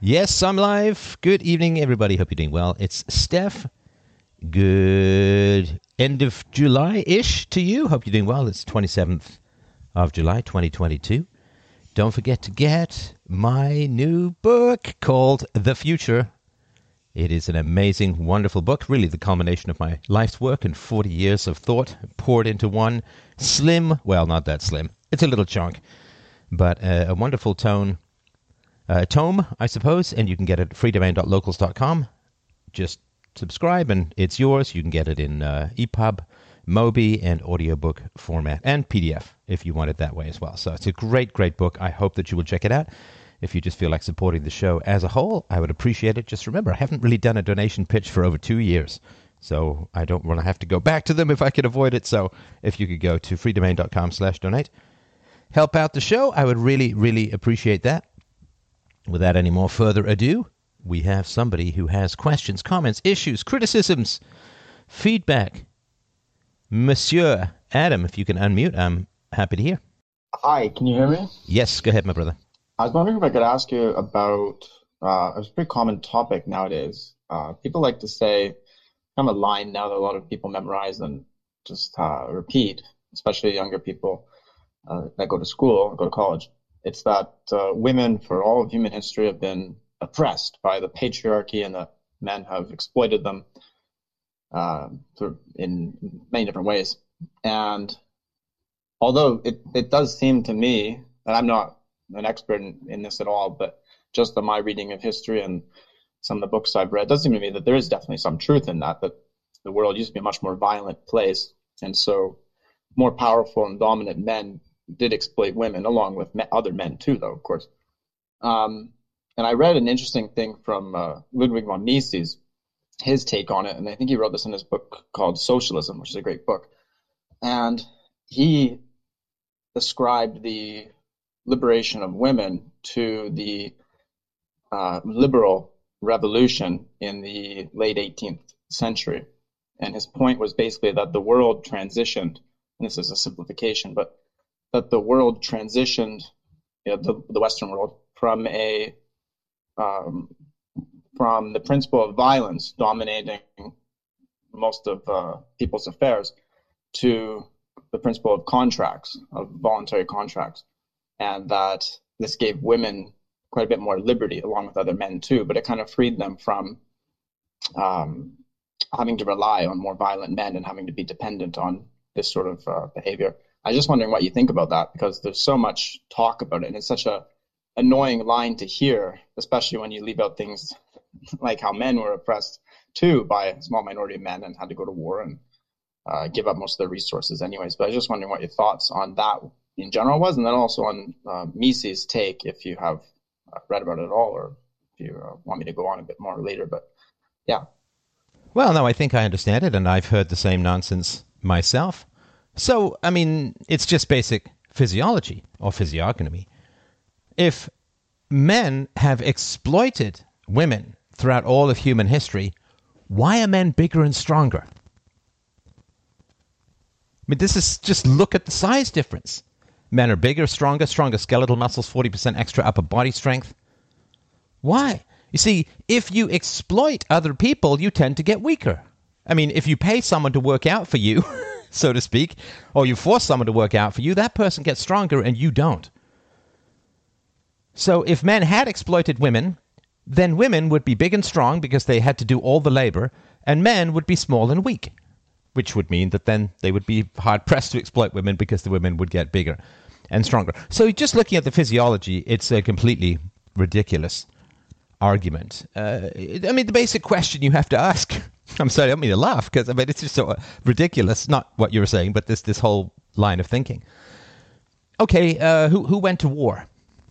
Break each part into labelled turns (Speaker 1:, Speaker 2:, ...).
Speaker 1: Yes, I'm live. Good evening, everybody. Hope you're doing well. It's Steph. Good end of July-ish to you. Hope you're doing well. It's 27th of July, 2022. Don't forget to get my new book called The Future. It is an amazing, wonderful book. Really the culmination of my life's work and 40 years of thought poured into one slim, well, not that slim. It's a little chunk, but a wonderful tome, I suppose, and you can get it at freedomain.locals.com. Just subscribe, and it's yours. You can get it in EPUB, Mobi, and audiobook format, and PDF if you want it that way as well. So it's a great, great book. I hope that you will check it out. If you just feel like supporting the show as a whole, I would appreciate it. Just remember, I haven't really done a donation pitch for over 2 years, so I don't want to have to go back to them if I can avoid it. So if you could go to freedomain.com/donate, help out the show, I would really, really appreciate that. Without any more further ado, we have somebody who has questions, comments, issues, criticisms, feedback. Monsieur Adam, if you can unmute, I'm happy to hear.
Speaker 2: Hi, can you hear me?
Speaker 1: Yes, go ahead, my brother.
Speaker 2: I was wondering if I could ask you about a pretty common topic nowadays. People like to say, kind of a line now that a lot of people memorize and just repeat, especially younger people that go to school, go to college. It's that women for all of human history have been oppressed by the patriarchy and that men have exploited them in many different ways. And although it does seem to me, and I'm not an expert in this at all, but just on my reading of history and some of the books I've read, it does seem to me that there is definitely some truth in that the world used to be a much more violent place. And so more powerful and dominant men did exploit women, along with other men too, though, of course. And I read an interesting thing from Ludwig von Mises, his take on it, and I think he wrote this in his book called Socialism, which is a great book. And he ascribed the liberation of women to the liberal revolution in the late 18th century. And his point was basically that the world transitioned, and this is a simplification, but that the world transitioned, the Western world, from the principle of violence dominating most of people's affairs to the principle of contracts, of voluntary contracts, and that this gave women quite a bit more liberty, along with other men too, but it kind of freed them from having to rely on more violent men and having to be dependent on this sort of behavior. I was just wondering what you think about that, because there's so much talk about it, and it's such a annoying line to hear, especially when you leave out things like how men were oppressed too by a small minority of men and had to go to war and give up most of their resources anyways. But I was just wondering what your thoughts on that in general was, and then also on Mises' take, if you have read about it at all, or if you want me to go on a bit more later. But yeah.
Speaker 1: Well, no, I think I understand it, and I've heard the same nonsense myself. So, I mean, it's just basic physiology or physiognomy. If men have exploited women throughout all of human history, why are men bigger and stronger? I mean, this is just look at the size difference. Men are bigger, stronger skeletal muscles, 40% extra upper body strength. Why? You see, if you exploit other people, you tend to get weaker. I mean, if you pay someone to work out for you, so to speak, or you force someone to work out for you, that person gets stronger and you don't. So if men had exploited women, then women would be big and strong because they had to do all the labor, and men would be small and weak, which would mean that then they would be hard-pressed to exploit women because the women would get bigger and stronger. So just looking at the physiology, it's a completely ridiculous argument. I mean, the basic question you have to ask, I'm sorry, I don't mean to laugh, because I mean, it's just so ridiculous, not what you were saying, but this whole line of thinking. Okay, who went to war?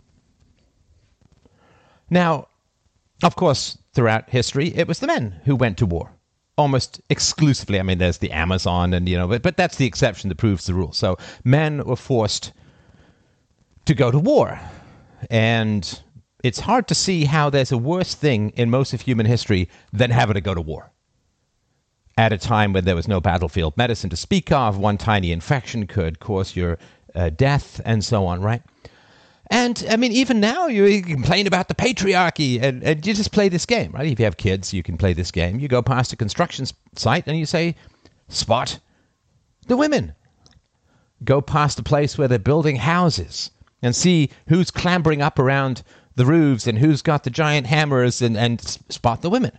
Speaker 1: Now, of course, throughout history, it was the men who went to war. Almost exclusively. I mean, there's the Amazon, and but that's the exception that proves the rule. So men were forced to go to war. And it's hard to see how there's a worse thing in most of human history than having to go to war. At a time when there was no battlefield medicine to speak of, one tiny infection could cause your death, and so on, right? And, I mean, even now you complain about the patriarchy, and you just play this game, right? If you have kids, you can play this game. You go past a construction site and you say, spot the women. Go past a place where they're building houses and see who's clambering up around the roofs and who's got the giant hammers, and spot the women.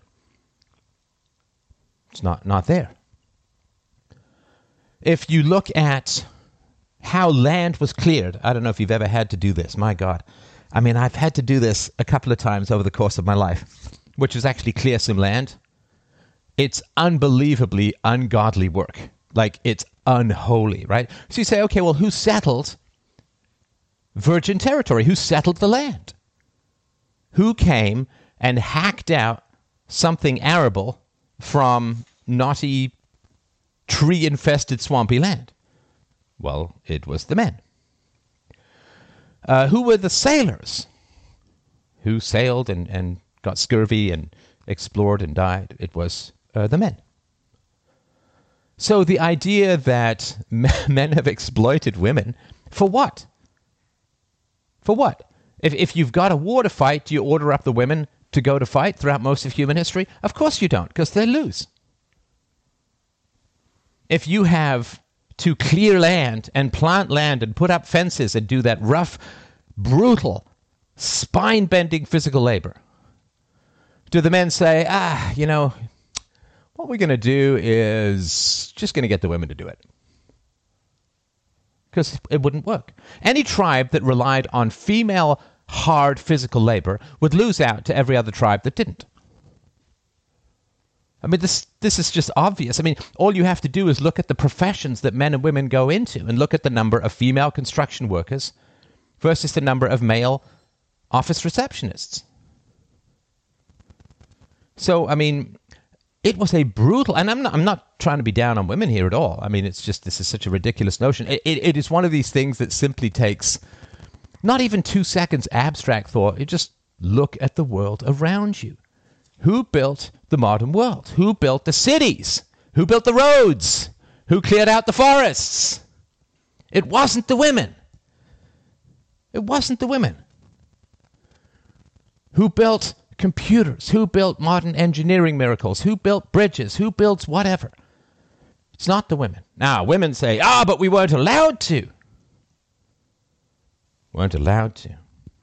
Speaker 1: It's not there. If you look at how land was cleared, I don't know if you've ever had to do this. My God. I mean, I've had to do this a couple of times over the course of my life, which is actually clear some land. It's unbelievably ungodly work. Like, it's unholy, right? So you say, okay, well, who settled virgin territory? Who settled the land? Who came and hacked out something arable from knotty, tree-infested, swampy land? Well, it was the men. Who were the sailors who sailed and got scurvy and explored and died? It was the men. So the idea that men have exploited women, for what? For what? If you've got a war to fight, do you order up the women to go to fight throughout most of human history? Of course you don't, because they lose. If you have to clear land and plant land and put up fences and do that rough, brutal, spine-bending physical labor, do the men say, what we're going to do is just going to get the women to do it? Because it wouldn't work. Any tribe that relied on female hard physical labor would lose out to every other tribe that didn't. I mean, this is just obvious. I mean, all you have to do is look at the professions that men and women go into and look at the number of female construction workers versus the number of male office receptionists. So, I mean, it was a brutal, and I'm not trying to be down on women here at all. I mean, it's just, this is such a ridiculous notion. It is one of these things that simply takes not even 2 seconds abstract thought. You just look at the world around you. Who built the modern world? Who built the cities? Who built the roads? Who cleared out the forests? It wasn't the women. It wasn't the women. Who built computers? Who built modern engineering miracles? Who built bridges? Who builds whatever? It's not the women. Now, women say, but we weren't allowed to. Weren't allowed to.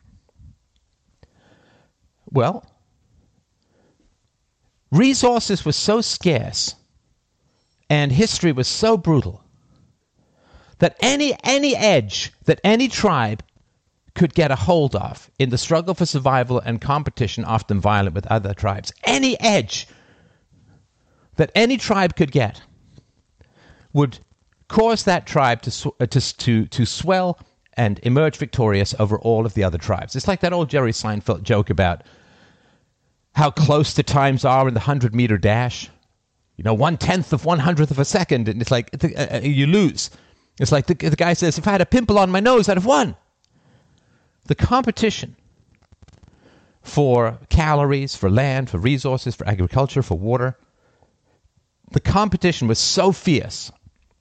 Speaker 1: Well, resources were so scarce and history was so brutal that any edge that any tribe could get a hold of in the struggle for survival and competition, often violent with other tribes, any edge that any tribe could get would cause that tribe to swell and emerge victorious over all of the other tribes. It's like that old Jerry Seinfeld joke about how close the times are in the 100-meter dash. 1/10 of 100th of a second, and it's like you lose. It's like the guy says, if I had a pimple on my nose, I'd have won. The competition for calories, for land, for resources, for agriculture, for water, the competition was so fierce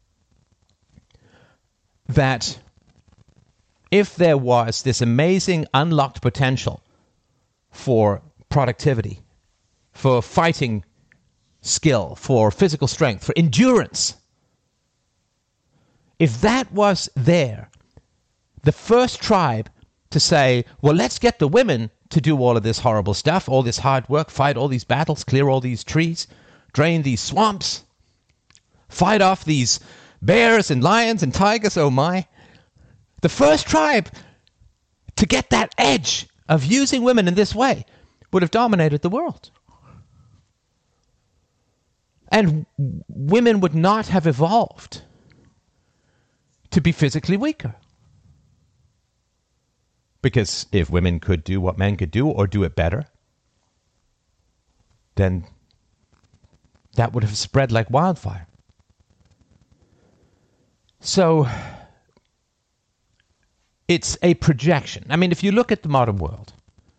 Speaker 1: that if there was this amazing unlocked potential for productivity, for fighting skill, for physical strength, for endurance, if that was there, the first tribe to say, well, let's get the women to do all of this horrible stuff, all this hard work, fight all these battles, clear all these trees, drain these swamps, fight off these bears and lions and tigers, oh my. The first tribe to get that edge of using women in this way would have dominated the world. And women would not have evolved to be physically weaker. Because if women could do what men could do or do it better, then that would have spread like wildfire. So it's a projection. I mean, if you look at the modern world,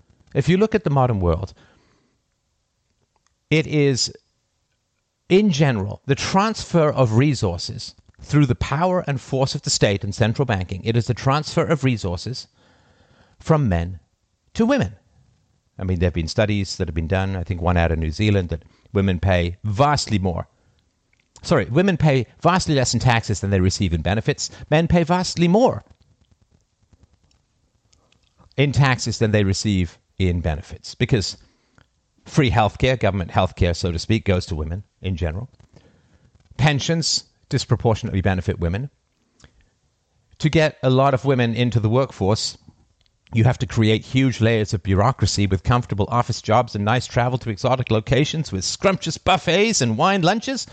Speaker 1: it is, in general, the transfer of resources through the power and force of the state and central banking. It is the transfer of resources from men to women. I mean, there have been studies that have been done, I think one out of New Zealand, that women pay vastly more. Sorry, women pay vastly less in taxes than they receive in benefits. Men pay vastly more in taxes than they receive in benefits, because free healthcare, government healthcare, so to speak, goes to women in general. Pensions disproportionately benefit women. To get a lot of women into the workforce, you have to create huge layers of bureaucracy with comfortable office jobs and nice travel to exotic locations with scrumptious buffets and wine lunches.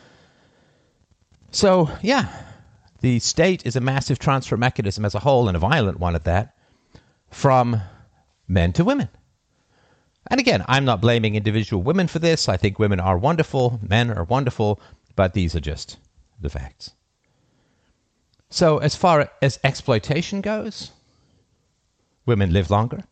Speaker 1: So, yeah, the state is a massive transfer mechanism as a whole, and a violent one at that, from men to women. And again, I'm not blaming individual women for this. I think women are wonderful, men are wonderful, but these are just the facts. So as far as exploitation goes, women live longer.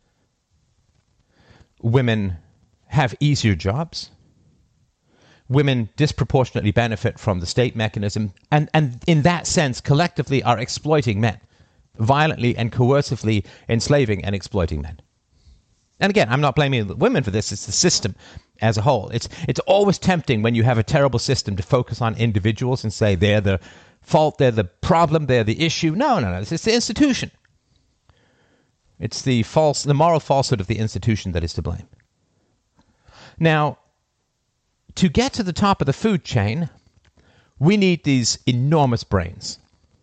Speaker 1: Women have easier jobs. Women disproportionately benefit from the state mechanism, and in that sense, collectively are exploiting men, violently and coercively enslaving and exploiting men. And again, I'm not blaming the women for this. It's the system as a whole. It's always tempting when you have a terrible system to focus on individuals and say they're the fault, they're the problem, they're the issue. No. It's the institution. It's the moral falsehood of the institution that is to blame. Now, to get to the top of the food chain, we need these enormous brains.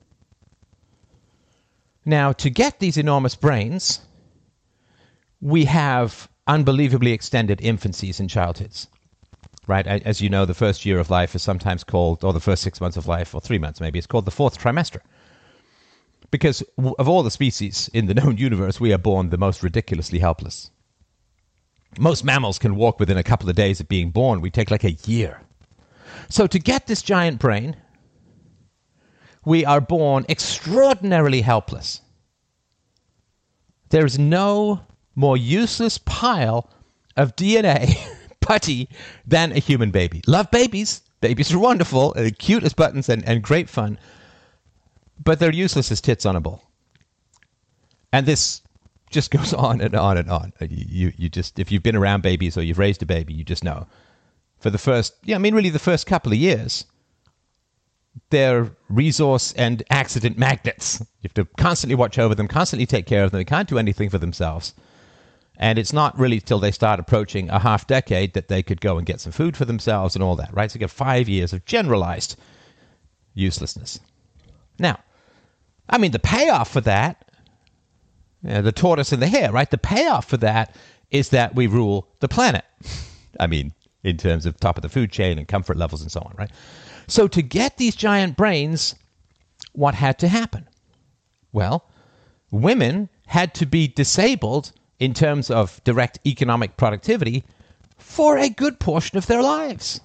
Speaker 1: Now, to get these enormous brains, we have unbelievably extended infancies and childhoods, right? As you know, the first year of life is sometimes called, or the first 6 months of life, or 3 months maybe, it's called the fourth trimester. Because of all the species in the known universe, we are born the most ridiculously helpless. Most mammals can walk within a couple of days of being born. We take like a year. So to get this giant brain, we are born extraordinarily helpless. There is no more useless pile of DNA putty than a human baby. Love babies. Babies are wonderful, cute as buttons and great fun. But they're useless as tits on a bowl. And this just goes on and on and on. You just, if you've been around babies or you've raised a baby, you just know. For the first, really the first couple of years, they're resource and accident magnets. You have to constantly watch over them, constantly take care of them. They can't do anything for themselves. And it's not really till they start approaching a half decade that they could go and get some food for themselves and all that, right? So you get 5 years of generalized uselessness. Now, the payoff for that, the tortoise and the hare, right? The payoff for that is that we rule the planet. In terms of top of the food chain and comfort levels and so on, right? So to get these giant brains, what had to happen? Well, women had to be disabled in terms of direct economic productivity for a good portion of their lives.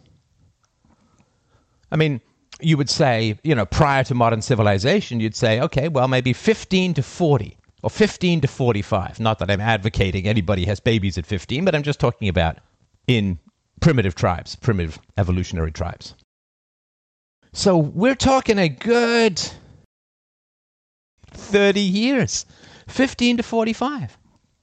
Speaker 1: You would say, prior to modern civilization, you'd say, okay, well, maybe 15 to 40 or 15 to 45. Not that I'm advocating anybody has babies at 15, but I'm just talking about in primitive tribes, primitive evolutionary tribes. So we're talking a good 30 years, 15 to 45.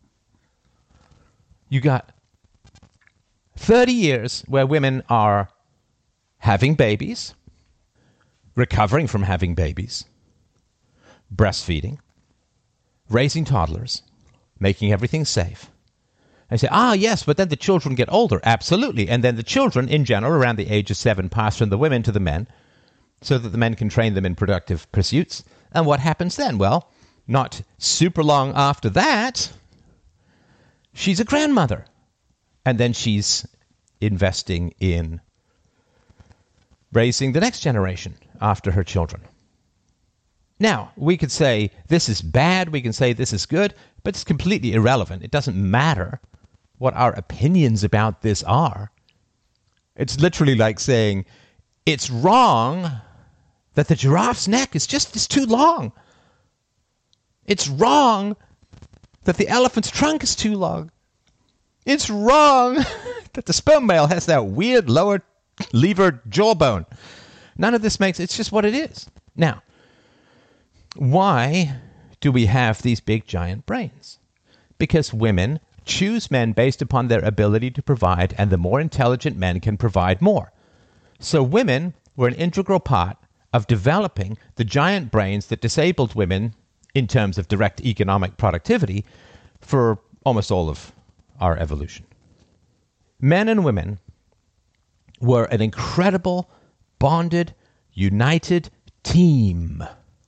Speaker 1: You got 30 years where women are having babies, recovering from having babies, breastfeeding, raising toddlers, making everything safe. I say, yes, but then the children get older. Absolutely. And then the children, in general, around the age of 7, pass from the women to the men so that the men can train them in productive pursuits. And what happens then? Well, not super long after that, she's a grandmother. And then she's investing in raising the next generation after her children. Now, we could say this is bad, we can say this is good, but it's completely irrelevant. It doesn't matter what our opinions about this are. It's literally like saying it's wrong that the giraffe's neck is too long. It's wrong that the elephant's trunk is too long. It's wrong that the sperm whale has that weird lower lever jawbone. None of this it's just what it is. Now, why do we have these big giant brains? Because women choose men based upon their ability to provide, and the more intelligent men can provide more. So women were an integral part of developing the giant brains that disabled women in terms of direct economic productivity for almost all of our evolution. Men and women were an incredible, bonded, united team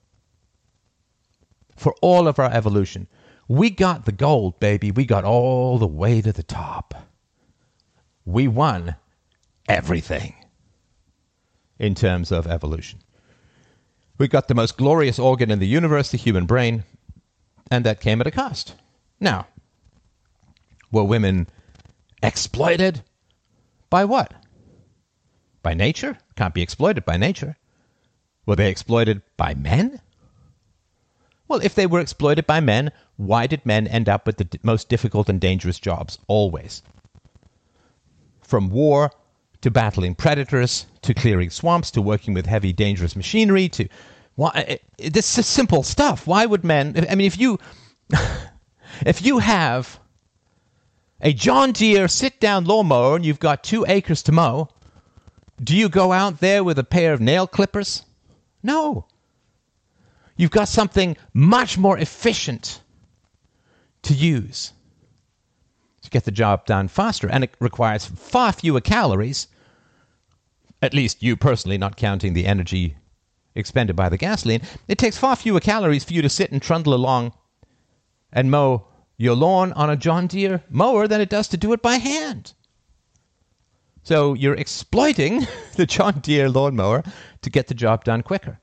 Speaker 1: for all of our evolution. We got the gold, baby. We got all the way to the top. We won everything in terms of evolution. We got the most glorious organ in the universe, the human brain, and that came at a cost. Now, were women exploited by what? By nature? Can't be exploited by nature. Were they exploited by men? Well, if they were exploited by men, why did men end up with the most difficult and dangerous jobs? Always. From war to battling predators, to clearing swamps, to working with heavy, dangerous machinery, to... this is simple stuff. Why would men... I mean, if you... if you have a John Deere sit-down lawnmower and you've got 2 acres to mow, do you go out there with a pair of nail clippers? No. You've got something much more efficient to use to get the job done faster, and it requires far fewer calories, at least you personally, not counting the energy expended by the gasoline. It takes far fewer calories for you to sit and trundle along and mow your lawn on a John Deere mower than it does to do it by hand. So you're exploiting the John Deere lawnmower to get the job done quicker.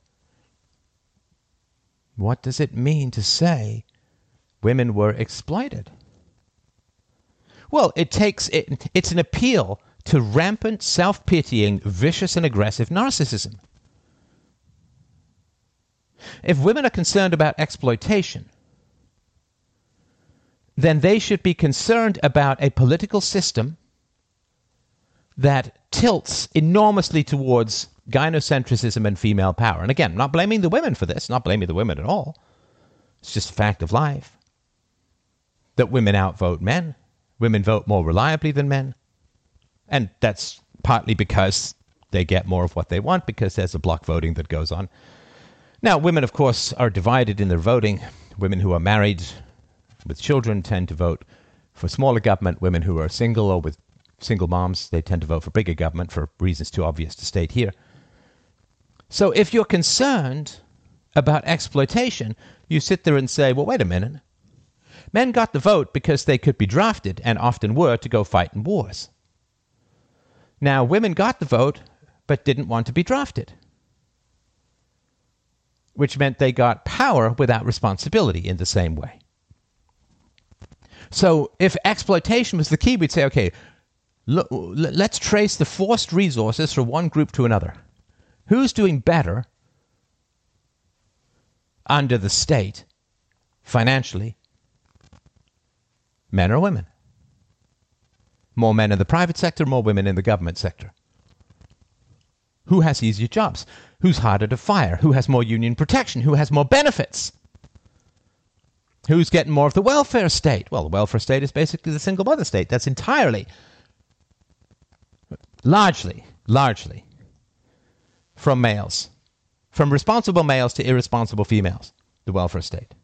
Speaker 1: What does it mean to say women were exploited? Well, it's an appeal to rampant, self-pitying, vicious and aggressive narcissism. If women are concerned about exploitation, then they should be concerned about a political system that tilts enormously towards gynocentrism and female power. And again, I'm not blaming the women for this, not blaming the women at all. It's just a fact of life that women outvote men. Women vote more reliably than men. And that's partly because they get more of what they want, because there's a block voting that goes on. Now, women, of course, are divided in their voting. Women who are married with children tend to vote for smaller government. Women who are single or with single moms, they tend to vote for bigger government for reasons too obvious to state here. So if you're concerned about exploitation, you sit there and say, well, wait a minute. Men got the vote because they could be drafted, and often were, to go fight in wars. Now, women got the vote, but didn't want to be drafted, which meant they got power without responsibility in the same way. So if exploitation was the key, we'd say, okay, look, let's trace the forced resources from one group to another. Who's doing better under the state financially? Men or women? More men in the private sector, more women in the government sector. Who has easier jobs? Who's harder to fire? Who has more union protection? Who has more benefits? Who's getting more of the welfare state? Well, the welfare state is basically the single mother state. That's entirely, largely, from males. From responsible males to irresponsible females, the welfare state.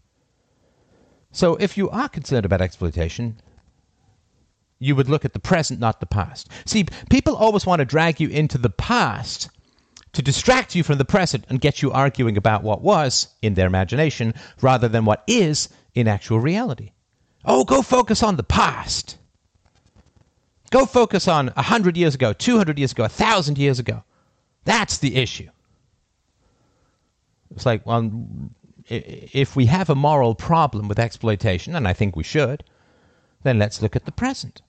Speaker 1: So if you are concerned about exploitation, you would look at the present, not the past. See, people always want to drag you into the past to distract you from the present and get you arguing about what was in their imagination rather than what is in actual reality. Oh, go focus on the past. Go focus on 100 years ago, 200 years ago, 1,000 years ago. That's the issue. It's like, well, if we have a moral problem with exploitation, and I think we should, then let's look at the present.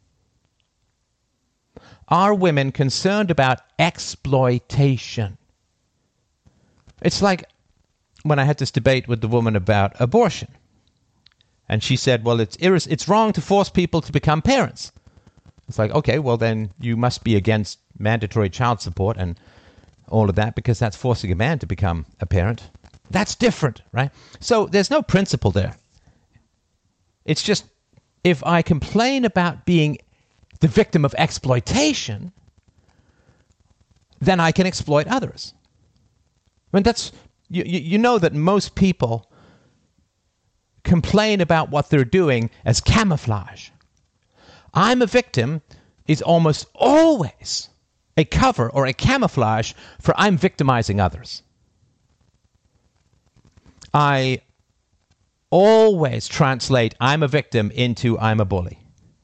Speaker 1: Are women concerned about exploitation? It's like when I had this debate with the woman about abortion. And she said, well, it's wrong to force people to become parents. It's like, okay, well, then you must be against mandatory child support and all of that, because that's forcing a man to become a parent. That's different, right? So there's no principle there. It's just, if I complain about being the victim of exploitation, then I can exploit others. I mean, that's, you know that most people complain about what they're doing as camouflage. I'm a victim is almost always a cover or a camouflage for I'm victimizing others. I always translate I'm a victim into I'm a bully.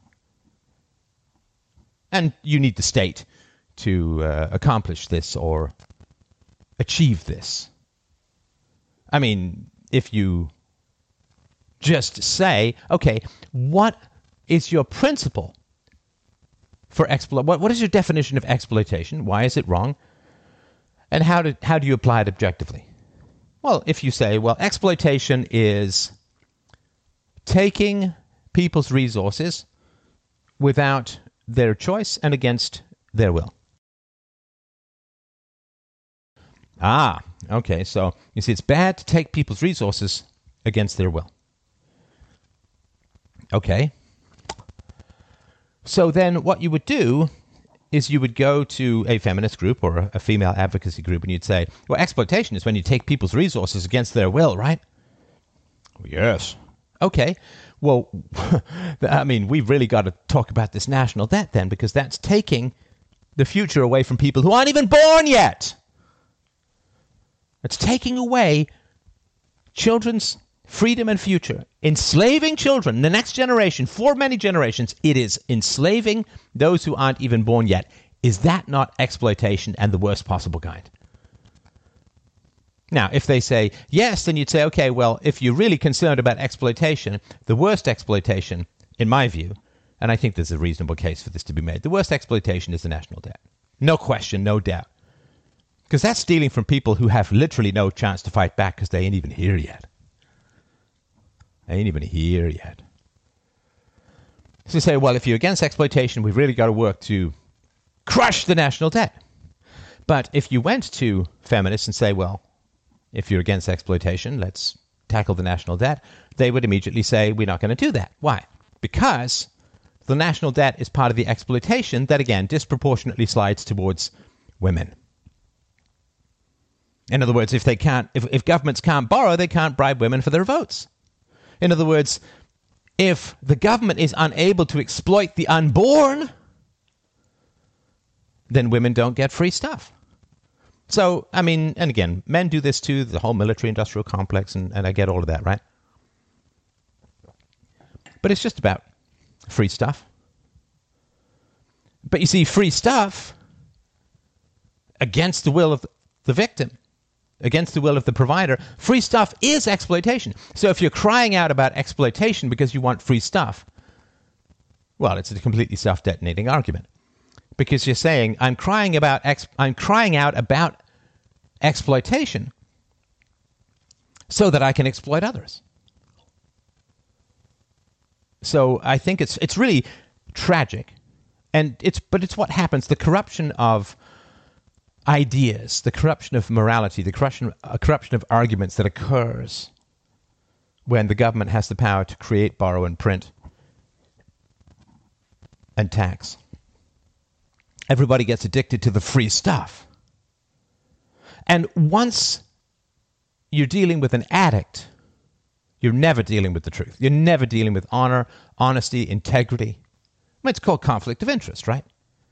Speaker 1: And you need the state to accomplish this or achieve this. I mean, if you just say, okay, what is your principle for what is your definition of exploitation? Why is it wrong? And how do you apply it objectively? Well, if you say, well, exploitation is taking people's resources without their choice and against their will. Ah, okay, so you see, it's bad to take people's resources against their will. Okay. So then what you would do is you would go to a feminist group or a female advocacy group and you'd say, well, exploitation is when you take people's resources against their will, right? Yes. Okay. Well, I mean, we've really got to talk about this national debt then, because that's taking the future away from people who aren't even born yet. It's taking away children's freedom and future, enslaving children, the next generation, for many generations. It is enslaving those who aren't even born yet. Is that not exploitation and the worst possible kind? Now, if they say yes, then you'd say, okay, well, if you're really concerned about exploitation, the worst exploitation, in my view, and I think there's a reasonable case for this to be made, the worst exploitation is the national debt. No question, no doubt. Because that's stealing from people who have literally no chance to fight back because they ain't even here yet. They ain't even here yet. So you say, well, if you're against exploitation, we've really got to work to crush the national debt. But if you went to feminists and say, well, if you're against exploitation, let's tackle the national debt, they would immediately say, we're not going to do that. Why? Because the national debt is part of the exploitation that, again, disproportionately slides towards women. In other words, if governments can't borrow, they can't bribe women for their votes. In other words, if the government is unable to exploit the unborn, then women don't get free stuff. So, I mean, and again, men do this too, the whole military-industrial complex, and I get all of that, right? But it's just about free stuff. But you see, free stuff against the will of the victim, against the will of the provider, free stuff is exploitation. So if you're crying out about exploitation because you want free stuff, well, it's a completely self-detonating argument. Because you're saying, I'm crying out about exploitation so that I can exploit others. So I think it's really tragic, but it's what happens. The corruption of ideas, the corruption of morality, the corruption of arguments that occurs when the government has the power to create, borrow, and print and tax. Everybody gets addicted to the free stuff. And once you're dealing with an addict, you're never dealing with the truth. You're never dealing with honor, honesty, integrity. Well, it's called conflict of interest, right?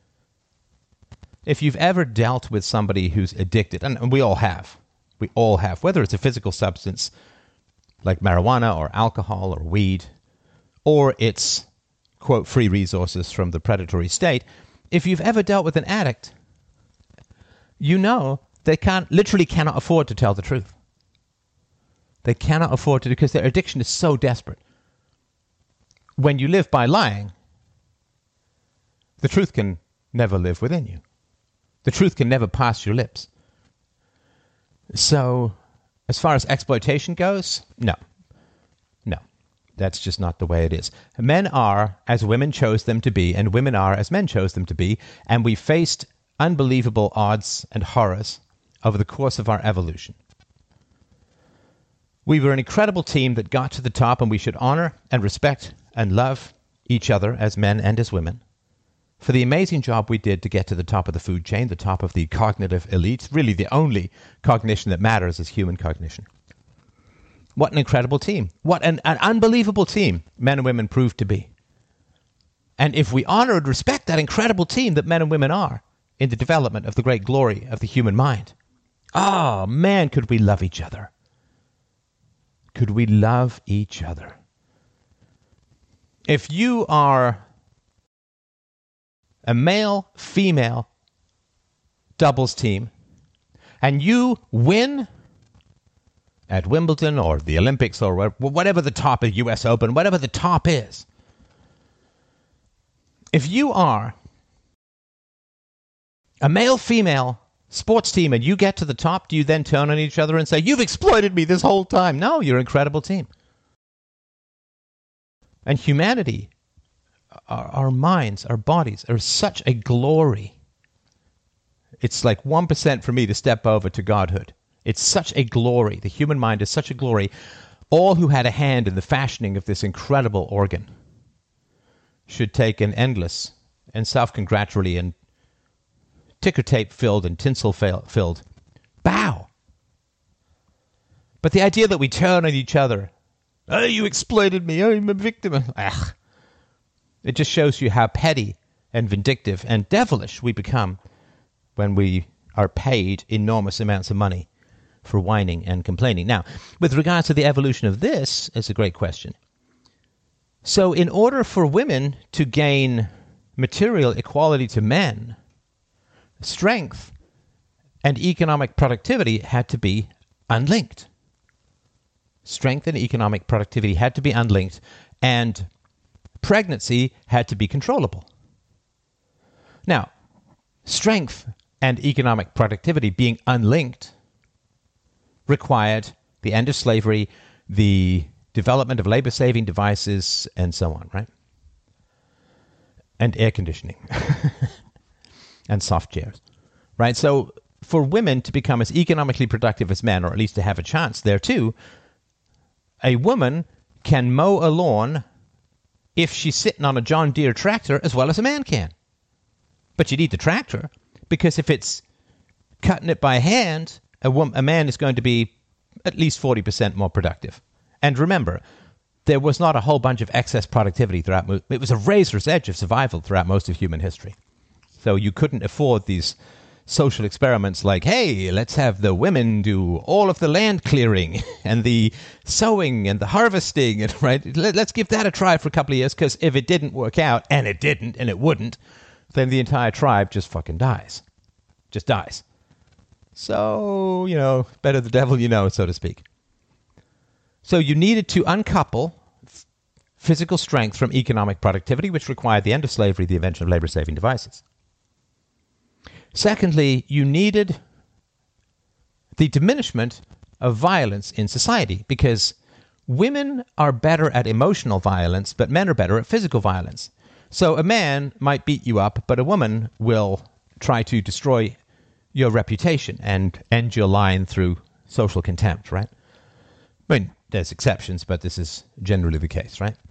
Speaker 1: If you've ever dealt with somebody who's addicted, and we all have, whether it's a physical substance like marijuana or alcohol or weed, or it's, quote, free resources from the predatory state, if you've ever dealt with an addict, you know they literally cannot afford to tell the truth. They cannot afford to, because their addiction is so desperate. When you live by lying, the truth can never live within you. The truth can never pass your lips. So, as far as exploitation goes, no. That's just not the way it is. Men are as women chose them to be, and women are as men chose them to be, and we faced unbelievable odds and horrors over the course of our evolution. We were an incredible team that got to the top, and we should honor and respect and love each other as men and as women for the amazing job we did to get to the top of the food chain, the top of the cognitive elite, really the only cognition that matters is human cognition. What an incredible team. What an unbelievable team men and women proved to be. And if we honor and respect that incredible team that men and women are in the development of the great glory of the human mind, oh man, could we love each other. Could we love each other? If you are a male-female doubles team and you win at Wimbledon or the Olympics or whatever the top of US Open, whatever the top is, if you are a male-female sports team and you get to the top, do you then turn on each other and say, you've exploited me this whole time? No, you're an incredible team. And humanity, our minds, our bodies are such a glory. It's like 1% for me to step over to godhood. It's such a glory. The human mind is such a glory. All who had a hand in the fashioning of this incredible organ should take an endless and self-congratulatory and ticker tape filled and tinsel filled bow. But the idea that we turn on each other, oh, you exploited me, I'm a victim. Ugh. It just shows you how petty and vindictive and devilish we become when we are paid enormous amounts of money for whining and complaining. Now, with regards to the evolution of this, it's a great question. So in order for women to gain material equality to men, strength and economic productivity had to be unlinked. Strength and economic productivity had to be unlinked, and pregnancy had to be controllable. Now, strength and economic productivity being unlinked required the end of slavery, the development of labor-saving devices, and so on, right? And air conditioning. And soft chairs, right? So for women to become as economically productive as men, or at least to have a chance there too, a woman can mow a lawn if she's sitting on a John Deere tractor as well as a man can. But you need the tractor, because if it's cutting it by hand, a man is going to be at least 40% more productive. And remember, there was not a whole bunch of excess productivity throughout. It was a razor's edge of survival throughout most of human history. So you couldn't afford these social experiments like, hey, let's have the women do all of the land clearing and the sowing and the harvesting, and right? Let's give that a try for a couple of years, because if it didn't work out, and it didn't, and it wouldn't, then the entire tribe just fucking dies. Just dies. So, better the devil you know, so to speak. So you needed to uncouple physical strength from economic productivity, which required the end of slavery, the invention of labor-saving devices. Secondly, you needed the diminishment of violence in society, because women are better at emotional violence, but men are better at physical violence. So a man might beat you up, but a woman will try to destroy your reputation and end your line through social contempt, right? I mean, there's exceptions, but this is generally the case, right?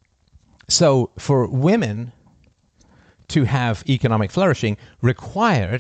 Speaker 1: So for women to have economic flourishing required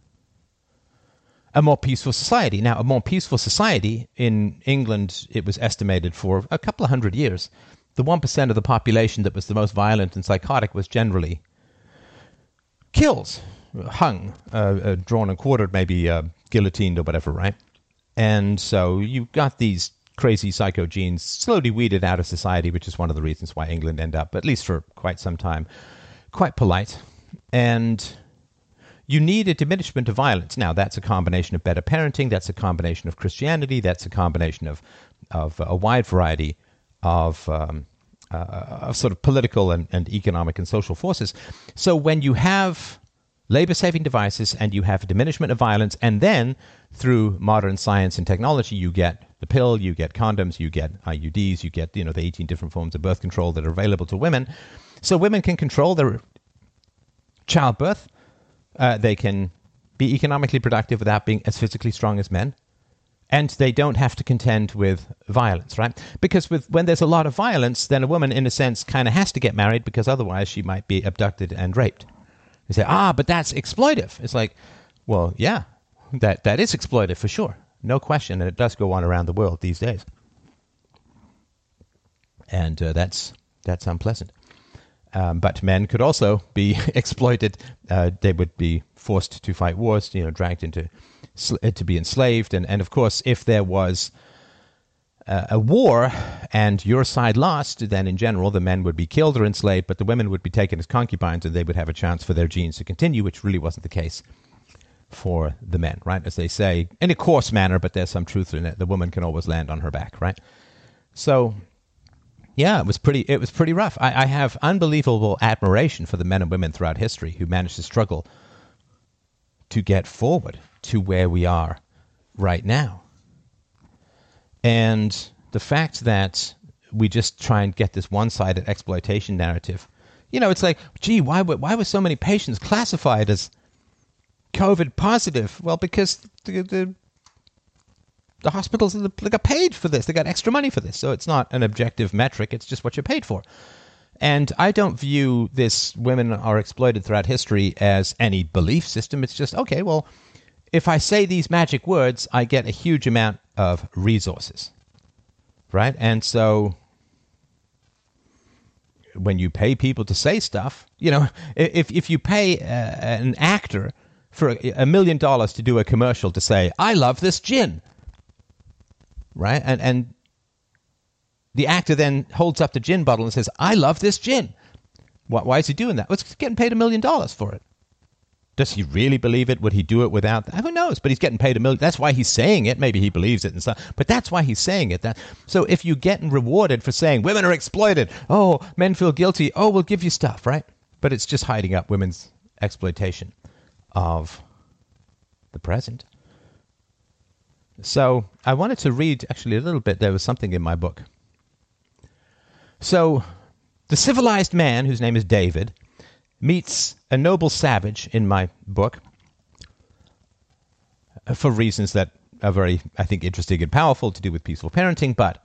Speaker 1: a more peaceful society. Now, a more peaceful society in England, it was estimated for a couple of hundred years, the 1% of the population that was the most violent and psychotic was generally killed, hung, drawn and quartered, maybe guillotined or whatever, right? And so you got these crazy psycho genes slowly weeded out of society, which is one of the reasons why England ended up, at least for quite some time, quite polite. And you need a diminishment of violence. Now, that's a combination of better parenting, that's a combination of Christianity, that's a combination of a wide variety of sort of political and economic and social forces. So when you have labor-saving devices and you have a diminishment of violence, and then through modern science and technology, you get the pill, you get condoms, you get IUDs, you get the 18 different forms of birth control that are available to women. So women can control their childbirth. They can be economically productive without being as physically strong as men. And they don't have to contend with violence, right? Because when there's a lot of violence, then a woman, in a sense, kind of has to get married because otherwise she might be abducted and raped. You say, but that's exploitive. It's like, well, yeah, that is exploitive for sure. No question. And it does go on around the world these days. And that's unpleasant. But men could also be exploited. They would be forced to fight wars, dragged into to be enslaved. And of course, if there was a war and your side lost, then in general, the men would be killed or enslaved, but the women would be taken as concubines and they would have a chance for their genes to continue, which really wasn't the case for the men, right? As they say, in a coarse manner, but there's some truth in it. The woman can always land on her back, right? So, yeah, it was pretty rough. I have unbelievable admiration for the men and women throughout history who managed to struggle to get forward to where we are right now. And the fact that we just try and get this one-sided exploitation narrative, it's like, gee, why were so many patients classified as COVID positive? Well, because the hospitals they got paid for this. They got extra money for this. So it's not an objective metric. It's just what you're paid for. And I don't view this women are exploited throughout history as any belief system. It's just, okay, well, if I say these magic words, I get a huge amount of resources, right? And so when you pay people to say stuff, if you pay an actor for $1 million to do a commercial to say, I love this gin, right? And the actor then holds up the gin bottle and says, I love this gin. Why is he doing that? Well, he's getting paid $1 million for it. Does he really believe it? Would he do it without that? Who knows? But he's getting paid $1 million. That's why he's saying it. Maybe he believes it and stuff. But that's why he's saying it. So if you're getting rewarded for saying women are exploited, men feel guilty, we'll give you stuff, right? But it's just hiding up women's exploitation of the present. So I wanted to read actually a little bit. There was something in my book. So the civilized man, whose name is David, meets a noble savage in my book for reasons that are very, I think, interesting and powerful to do with peaceful parenting. But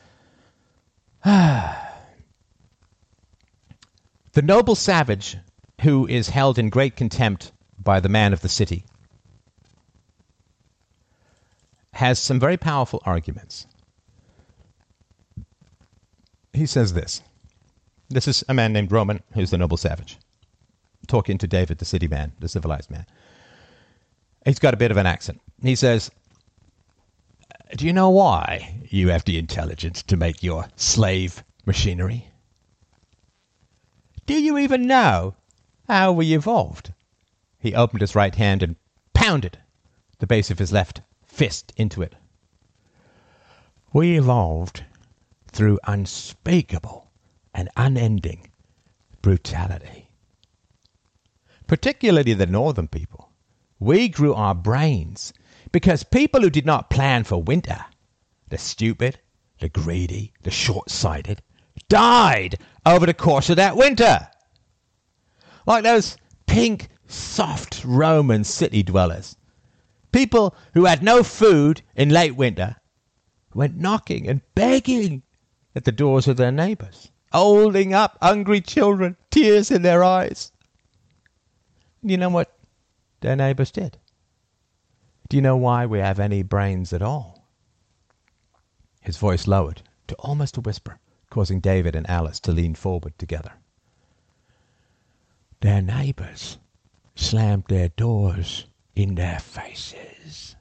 Speaker 1: the noble savage, who is held in great contempt by the man of the city, has some very powerful arguments. He says this. This is a man named Roman, who's the noble savage, talking to David, the city man, the civilized man. He's got a bit of an accent. He says, do you know why you have the intelligence to make your slave machinery? Do you even know how we evolved? He opened his right hand and pounded the base of his left fist into it. We evolved through unspeakable and unending brutality. Particularly the northern people. We grew our brains because people who did not plan for winter, the stupid, the greedy, the short-sighted, died over the course of that winter. Like those pink, soft Roman city dwellers. People who had no food in late winter went knocking and begging at the doors of their neighbors, holding up hungry children, tears in their eyes. And you know what their neighbors did? Do you know why we have any brains at all? His voice lowered to almost a whisper, causing David and Alice to lean forward together. Their neighbors slammed their doors in their faces.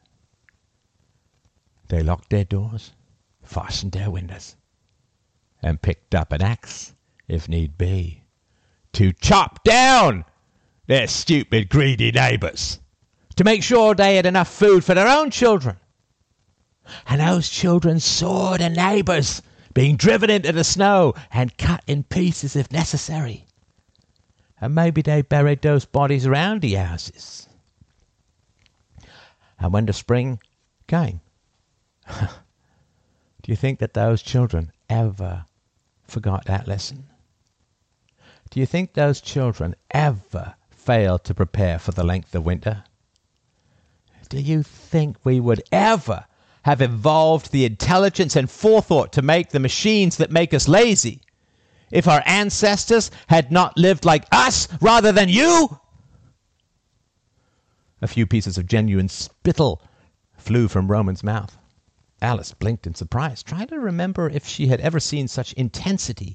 Speaker 1: They locked their doors, fastened their windows, and picked up an axe, if need be, to chop down their stupid, greedy neighbors, to make sure they had enough food for their own children. And those children saw the neighbors being driven into the snow and cut in pieces if necessary. And maybe they buried those bodies around the houses. And when the spring came, do you think that those children ever forgot that lesson? Do you think those children ever failed to prepare for the length of winter? Do you think we would ever have evolved the intelligence and forethought to make the machines that make us lazy. If our ancestors had not lived like us rather than you? A few pieces of genuine spittle flew from Roman's mouth. Alice blinked in surprise, trying to remember if she had ever seen such intensity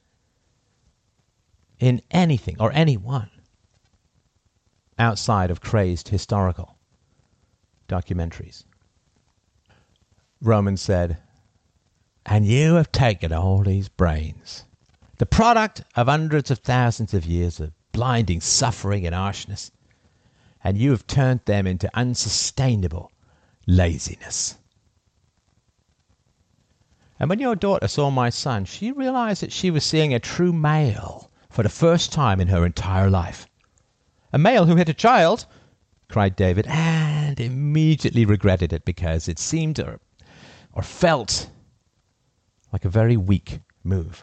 Speaker 1: in anything or anyone outside of crazed historical documentaries. Roman said, "And you have taken all these brains, the product of hundreds of thousands of years of blinding suffering and harshness, and you have turned them into unsustainable laziness. And when your daughter saw my son, she realized that she was seeing a true male for the first time in her entire life." "A male who hit a child?" cried David, and immediately regretted it because it seemed or felt like a very weak move.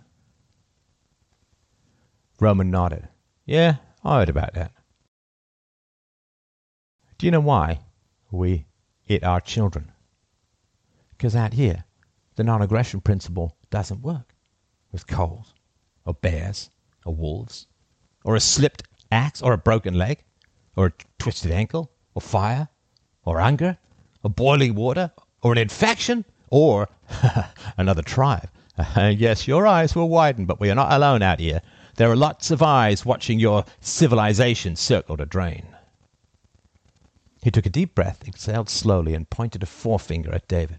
Speaker 1: Roman nodded. "Yeah, I heard about that." "Do you know why we hit our children? Because out here, the non-aggression principle doesn't work with coals, or bears, or wolves, or a slipped axe, or a broken leg, or a twisted ankle, or fire, or hunger, or boiling water, or an infection, or another tribe. Yes, your eyes will widen, but we are not alone out here. There are lots of eyes watching your civilization circle the drain." He took a deep breath, exhaled slowly, and pointed a forefinger at David.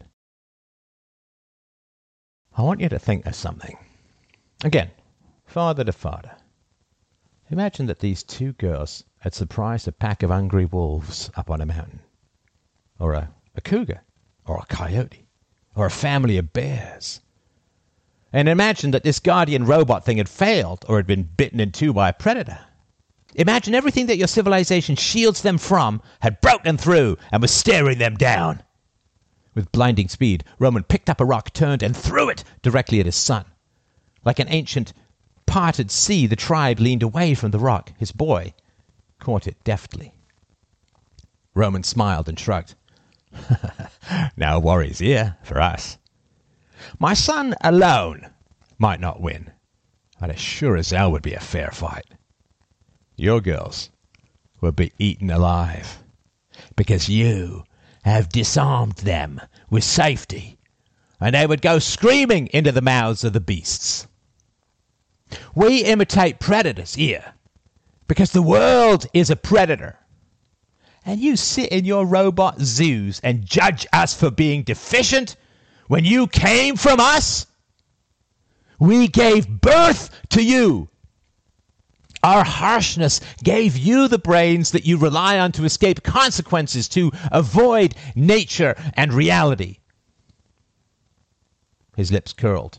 Speaker 1: "I want you to think of something. Again, father to father. Imagine that these two girls had surprised a pack of hungry wolves up on a mountain, or a cougar, or a coyote, or a family of bears. And imagine that this guardian robot thing had failed or had been bitten in two by a predator. Imagine everything that your civilization shields them from had broken through and was staring them down." With blinding speed, Roman picked up a rock, turned, and threw it directly at his son. Like an ancient parted sea, the tribe leaned away from the rock. His boy caught it deftly. Roman smiled and shrugged. "No worries here for us. My son alone might not win, but as sure as hell would be a fair fight. Your girls would be eaten alive, because you have disarmed them with safety, and they would go screaming into the mouths of the beasts. We imitate predators here, because the world is a predator. And you sit in your robot zoos and judge us for being deficient when you came from us? We gave birth to you. Our harshness gave you the brains that you rely on to escape consequences, to avoid nature and reality." His lips curled.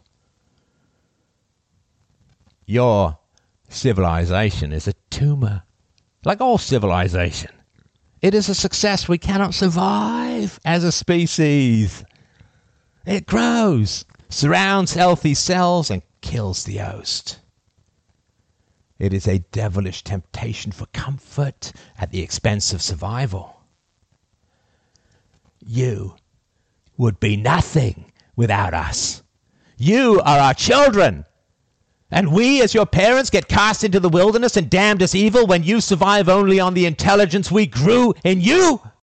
Speaker 1: "Your civilization is a tumor, like all civilization. It is a success we cannot survive as a species. It grows, surrounds healthy cells, and kills the host. It is a devilish temptation for comfort at the expense of survival. You would be nothing without us. You are our children. And we, as your parents, get cast into the wilderness and damned as evil when you survive only on the intelligence we grew in you?